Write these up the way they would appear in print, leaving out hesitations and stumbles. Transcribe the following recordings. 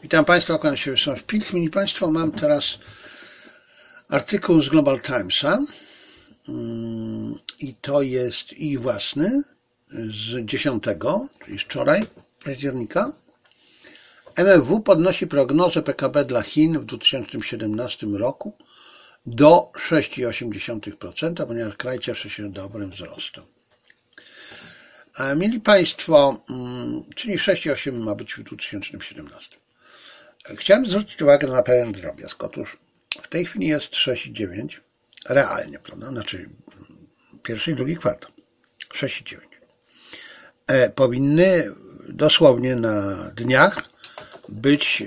Witam Państwa, kłaniam się Wiesław Pilch. Mili Państwo, mam teraz artykuł z Global Timesa i to jest ich własny z 10, czyli wczoraj, października. MFW podnosi prognozę PKB dla Chin w 2017 roku do 6,8%, ponieważ kraj cieszy się dobrym wzrostem. Mili Państwo, czyli 6,8 ma być w 2017. Chciałem zwrócić uwagę na pewien drobiazg. Otóż w tej chwili jest 6,9 realnie, prawda? Znaczy pierwszy i drugi kwartał 6,9. Powinny dosłownie na dniach być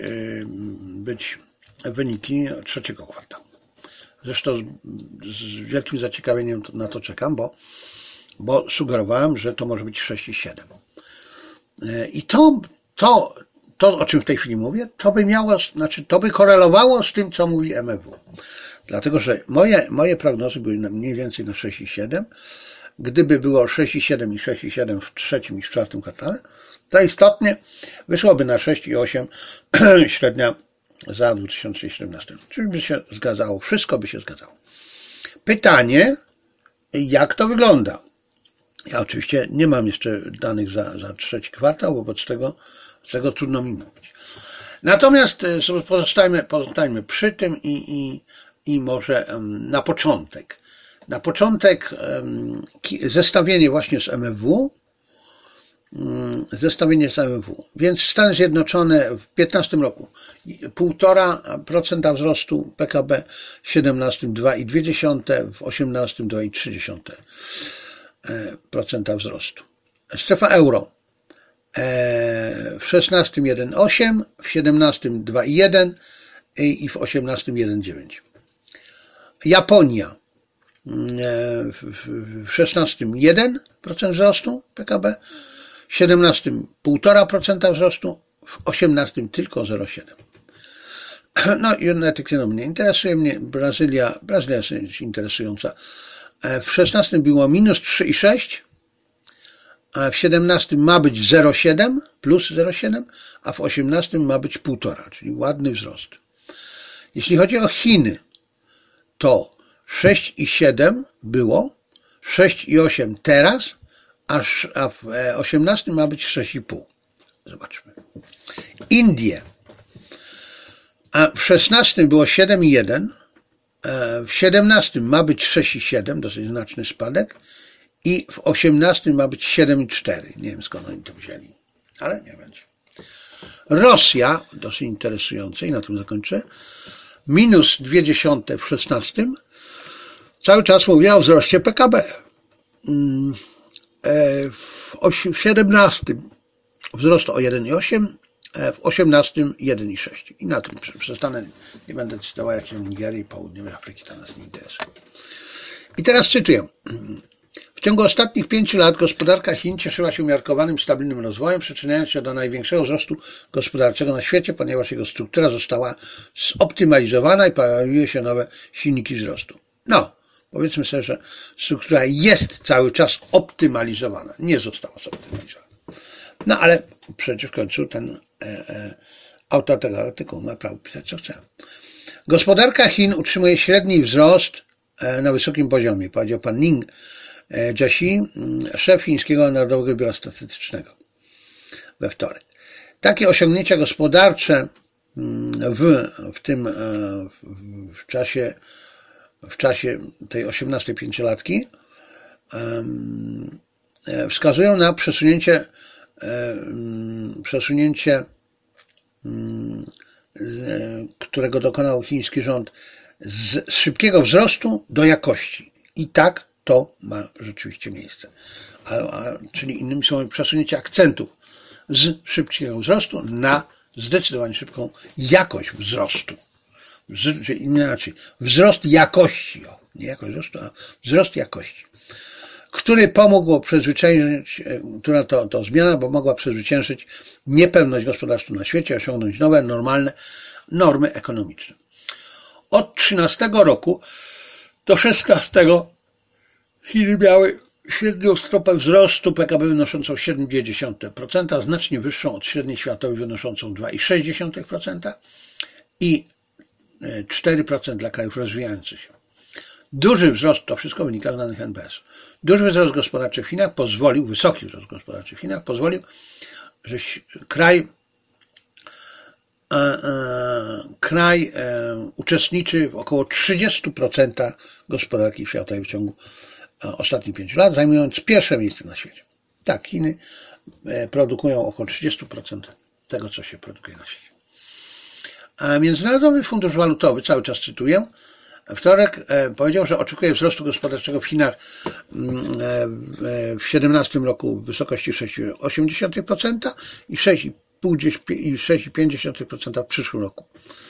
wyniki trzeciego kwartału. Zresztą z wielkim zaciekawieniem na to czekam, bo sugerowałem, że to może być 6,7. I to, o czym w tej chwili mówię, to by korelowało z tym, co mówi MFW. Dlatego, że moje prognozy były mniej więcej na 6,7. Gdyby było 6,7 i 6,7 w trzecim i w czwartym kwartale, to istotnie wyszłoby na 6,8 średnia za 2017. Czyli by się zgadzało, wszystko by się zgadzało. Pytanie, jak to wygląda? Ja oczywiście nie mam jeszcze danych za trzeci kwartał, wobec tego trudno mi mówić. Natomiast pozostańmy przy tym i może na początek. Na początek zestawienie właśnie z MFW. Więc Stany Zjednoczone w 2015 roku 1,5% wzrostu PKB, w 2017 2,2%, w 2018 2,3% wzrostu. Strefa euro w 2016 1,8%, w 2017 2,1% i w 2018 1,9%. Japonia w 2016 1% wzrostu PKB, w 2017 1,5% wzrostu, w 2018 tylko 0,7%. No i United Kingdom mnie interesuje, Brazylia jest interesująca. W 2016 było minus 3,6%, a w 2017 ma być 0,7, plus 0,7, a w 2018 ma być 1,5, czyli ładny wzrost. Jeśli chodzi o Chiny, to 6,7 było, 6,8 teraz, a w 2018 ma być 6,5. Zobaczmy. Indie. A w 2016 było 7,1, w 2017 ma być 6,7, dosyć znaczny spadek, i w 2018 ma być 7,4. Nie wiem, skąd oni to wzięli, ale nie będzie. Rosja, dosyć interesujące, i na tym zakończę, minus 0,2 w 2016, cały czas mówię o wzroście PKB. W 2017 wzrost o 1,8, w 2018 1,6. I na tym przestanę, nie będę cytował, jak się Nigerii i Południowej Afryki, to nas nie interesuje. I teraz cytuję. W ciągu ostatnich 5 lat gospodarka Chin cieszyła się umiarkowanym, stabilnym rozwojem, przyczyniając się do największego wzrostu gospodarczego na świecie, ponieważ jego struktura została zoptymalizowana i pojawiły się nowe silniki wzrostu. No, powiedzmy sobie, że struktura jest cały czas optymalizowana, nie została zoptymalizowana. No ale przecież w końcu ten autor tego artykułu ma prawo pisać, co chce. Gospodarka Chin utrzymuje średni wzrost na wysokim poziomie, powiedział pan Ning Jiaxi, szef Chińskiego Narodowego Biura Statystycznego we wtorek. Takie osiągnięcia gospodarcze w czasie tej 18 pięciolatki wskazują na przesunięcie, którego dokonał chiński rząd z szybkiego wzrostu do jakości. I tak to ma rzeczywiście miejsce. Czyli innymi słowy przesunięcie akcentu z szybkiego wzrostu na zdecydowanie szybką jakość wzrostu. Inaczej, wzrost jakości, nie jakość wzrostu, a wzrost jakości, który pomógł przezwyciężyć, która to zmiana, bo mogła przezwyciężyć niepewność gospodarczą na świecie, osiągnąć nowe, normalne normy ekonomiczne. Od 13 roku do 16 Chiny miały średnią stopę wzrostu PKB wynoszącą 7,2%, znacznie wyższą od średniej światowej wynoszącą 2,6% i 4% dla krajów rozwijających się. Duży wzrost, to wszystko wynika z danych NBS. Duży wzrost gospodarczy w Chinach pozwolił, wysoki wzrost gospodarczy w Chinach pozwolił, że kraj uczestniczy w około 30% gospodarki światowej w ciągu ostatnich 5 lat, zajmując pierwsze miejsce na świecie. Tak, Chiny produkują około 30% tego, co się produkuje na świecie. A Międzynarodowy Fundusz Walutowy, cały czas cytuję, wtorek powiedział, że oczekuje wzrostu gospodarczego w Chinach w 2017 roku w wysokości 6,8% i 6,5% w przyszłym roku.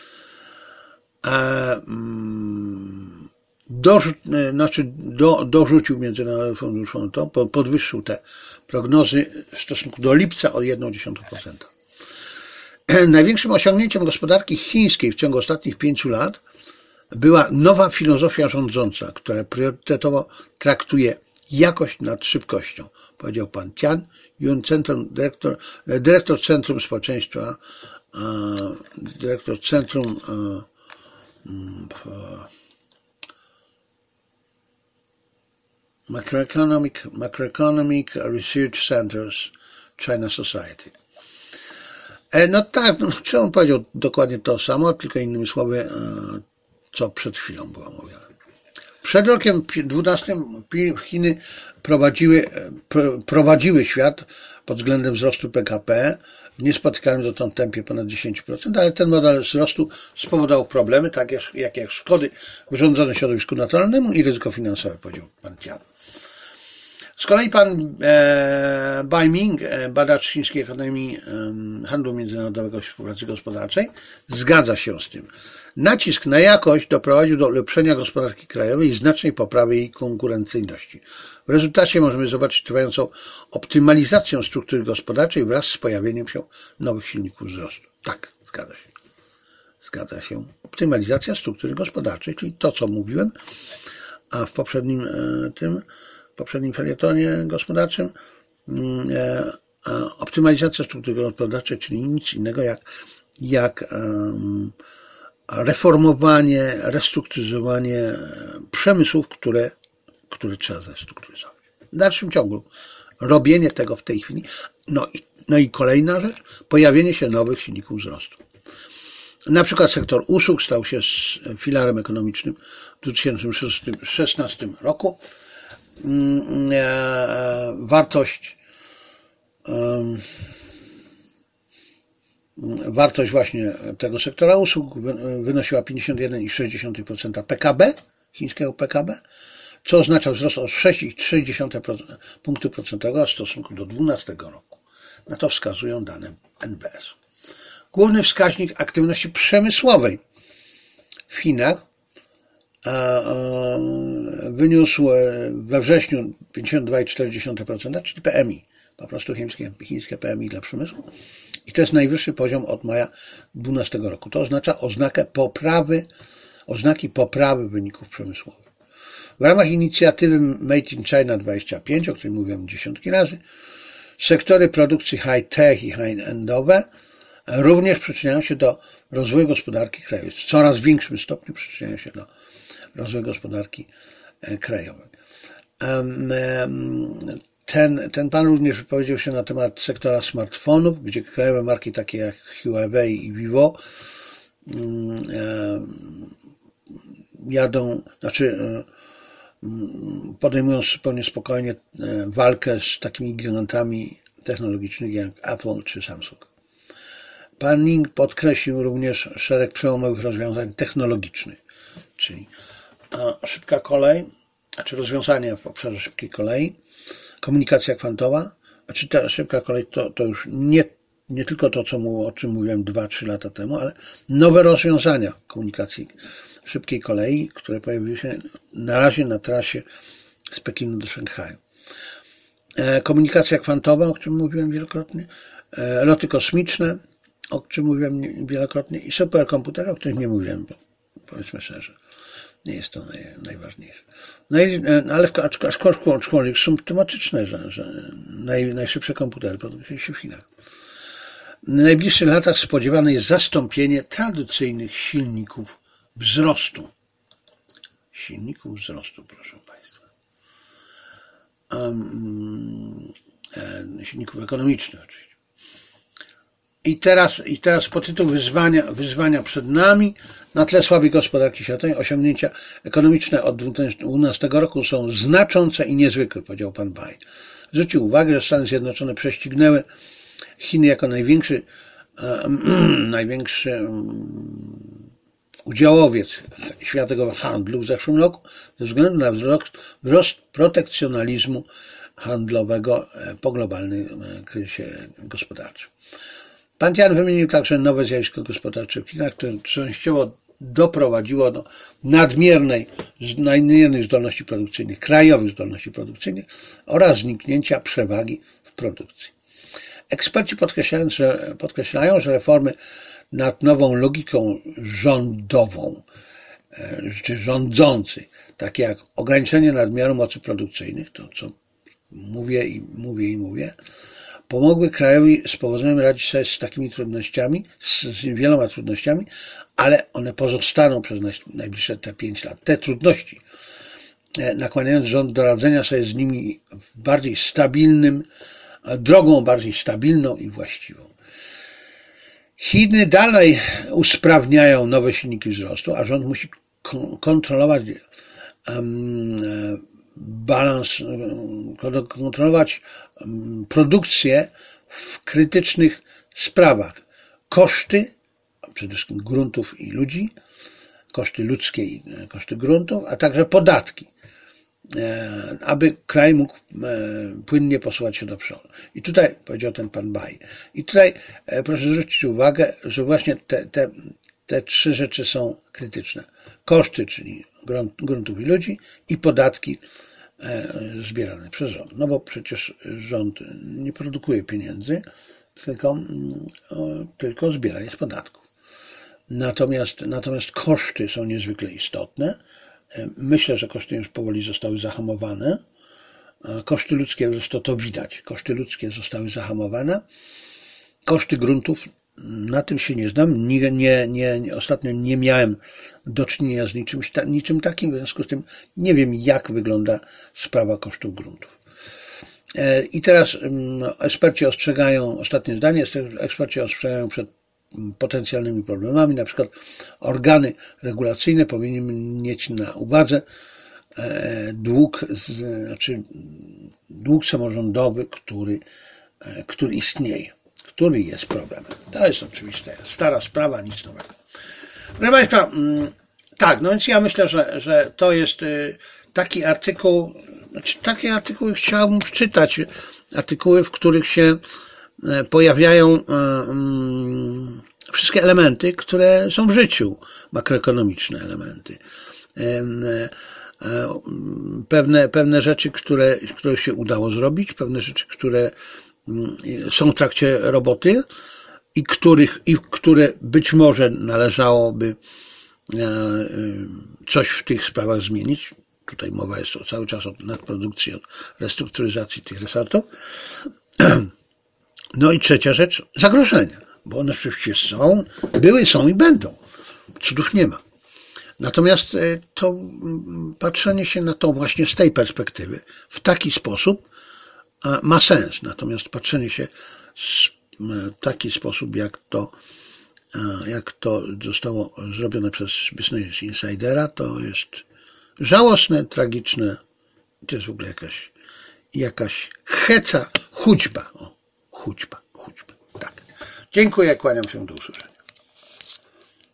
Dorzucił Międzynarodowy Fundusz Walutowy, podwyższył te prognozy w stosunku do lipca o 0,1%. Największym osiągnięciem gospodarki chińskiej w ciągu ostatnich 5 lat była nowa filozofia rządząca, która priorytetowo traktuje jakość nad szybkością, powiedział pan Tian Yun, dyrektor Centrum Społeczeństwa, dyrektor Centrum Macroeconomic Research Centers China Society. No tak, czy on powiedział dokładnie to samo, tylko innymi słowy, co przed chwilą było mówione. Przed rokiem 2012 Chiny prowadziły świat pod względem wzrostu PKB w niespotykanym dotąd tempie ponad 10%, ale ten model wzrostu spowodował problemy, takie jak szkody wyrządzone środowisku naturalnemu i ryzyko finansowe, powiedział pan Tian. Z kolei pan Bai Ming, badacz Chińskiej Akademii Handlu Międzynarodowego i Współpracy Gospodarczej, zgadza się z tym. Nacisk na jakość doprowadził do ulepszenia gospodarki krajowej i znacznej poprawy jej konkurencyjności. W rezultacie możemy zobaczyć trwającą optymalizację struktury gospodarczej wraz z pojawieniem się nowych silników wzrostu. Tak, zgadza się. Zgadza się. Optymalizacja struktury gospodarczej, czyli to, co mówiłem, a w poprzednim felietonie gospodarczym optymalizacja struktury gospodarczej, czyli nic innego jak reformowanie, restrukturyzowanie przemysłów, które trzeba zrestrukturyzować. W dalszym ciągu robienie tego w tej chwili. No i kolejna rzecz, pojawienie się nowych silników wzrostu. Na przykład sektor usług stał się filarem ekonomicznym w 2016 roku. Wartość właśnie tego sektora usług wynosiła 51,6% PKB, chińskiego PKB, co oznacza wzrost o 6,3 punktu procentowego w stosunku do 2012 roku. Na to wskazują dane NBS. Główny wskaźnik aktywności przemysłowej w Chinach wyniósł we wrześniu 52,4%, czyli PMI, po prostu chińskie PMI dla przemysłu. I to jest najwyższy poziom od maja 2012 roku. To oznacza oznaki poprawy wyników przemysłowych. W ramach inicjatywy Made in China 25, o której mówiłem dziesiątki razy, sektory produkcji high-tech i high-endowe również przyczyniają się do rozwoju gospodarki krajowej. W coraz większym stopniu przyczyniają się do rozwoju gospodarki krajowej. Ten pan również wypowiedział się na temat sektora smartfonów, gdzie krajowe marki takie jak Huawei i Vivo podejmują zupełnie spokojnie walkę z takimi gigantami technologicznymi jak Apple czy Samsung. Pan Ning podkreślił również szereg przełomowych rozwiązań technologicznych, czyli szybka kolej, czy rozwiązania w obszarze szybkiej kolei, komunikacja kwantowa, czy ta szybka kolej to już nie tylko to, o czym mówiłem 2-3 lata temu, ale nowe rozwiązania komunikacji szybkiej kolei, które pojawiły się na razie na trasie z Pekinu do Szanghaju. Komunikacja kwantowa, o czym mówiłem wielokrotnie, loty kosmiczne, o czym mówiłem wielokrotnie i superkomputery, o których nie mówiłem, bo powiedzmy szczerze. Nie jest to najważniejsze. Ale aczkolwiek symptomatyczne, że najszybsze komputery produkują się w Chinach. W najbliższych latach spodziewane jest zastąpienie tradycyjnych silników wzrostu. Silników wzrostu, proszę Państwa. Silników ekonomicznych oczywiście. I teraz podtytuł wyzwania przed nami. Na tle słabej gospodarki światowej osiągnięcia ekonomiczne od 2012 roku są znaczące i niezwykłe, powiedział pan Bai. Zwrócił uwagę, że Stany Zjednoczone prześcignęły Chiny jako największy udziałowiec światowego handlu w zeszłym roku ze względu na wzrost protekcjonalizmu handlowego po globalnym kryzysie gospodarczym. Pan Tian wymienił także nowe zjawisko gospodarcze w Chinach, które częściowo doprowadziło do nadmiernych zdolności produkcyjnych, krajowych zdolności produkcyjnych oraz zniknięcia przewagi w produkcji. Eksperci podkreślają, że reformy nad nową logiką rządową czy rządzący, takie jak ograniczenie nadmiaru mocy produkcyjnych, to co mówię, pomogły krajowi z powodzeniem radzić sobie z takimi trudnościami, z wieloma trudnościami, ale one pozostaną przez najbliższe te 5 lat. Te trudności, nakłaniając rząd do radzenia sobie z nimi drogą bardziej stabilną i właściwą. Chiny dalej usprawniają nowe silniki wzrostu, a rząd musi kontrolować produkcję w krytycznych sprawach. Koszty, przede wszystkim gruntów i ludzi, koszty ludzkie i koszty gruntów, a także podatki, aby kraj mógł płynnie posuwać się do przodu. I tutaj, powiedział ten pan Bai, i tutaj proszę zwrócić uwagę, że właśnie te 3 rzeczy są krytyczne. Koszty, czyli gruntów i ludzi, i podatki zbierane przez rząd. No bo przecież rząd nie produkuje pieniędzy, tylko zbiera je z podatków. Natomiast koszty są niezwykle istotne. Myślę, że koszty już powoli zostały zahamowane. Koszty ludzkie, zresztą to widać, koszty ludzkie zostały zahamowane. Koszty gruntów, na tym się nie znam. Ostatnio nie miałem do czynienia z niczym takim, w związku z tym nie wiem, jak wygląda sprawa kosztów gruntów. I teraz eksperci ostrzegają, ostatnie zdanie, eksperci ostrzegają przed potencjalnymi problemami, na przykład organy regulacyjne powinny mieć na uwadze dług samorządowy, który istnieje, który jest problemem. To jest oczywiście stara sprawa, nic nowego. Proszę Państwa, tak, no więc ja myślę, że to jest taki artykuł, takie artykuły chciałbym przeczytać, artykuły, w których się pojawiają wszystkie elementy, które są w życiu, makroekonomiczne elementy. Pewne rzeczy, które się udało zrobić, pewne rzeczy, które są w trakcie roboty i które być może należałoby coś w tych sprawach zmienić. Tutaj mowa jest cały czas o nadprodukcji, o restrukturyzacji tych resortów. No i trzecia rzecz, zagrożenia, bo one oczywiście są i będą. Cudów nie ma. Natomiast to patrzenie się na to właśnie z tej perspektywy, w taki sposób ma sens. Natomiast patrzenie się w taki sposób, jak to zostało zrobione przez Business Insidera, to jest żałosne, tragiczne. To jest w ogóle jakaś chućba. Chućba. Tak. Dziękuję, kłaniam się do usłyszenia.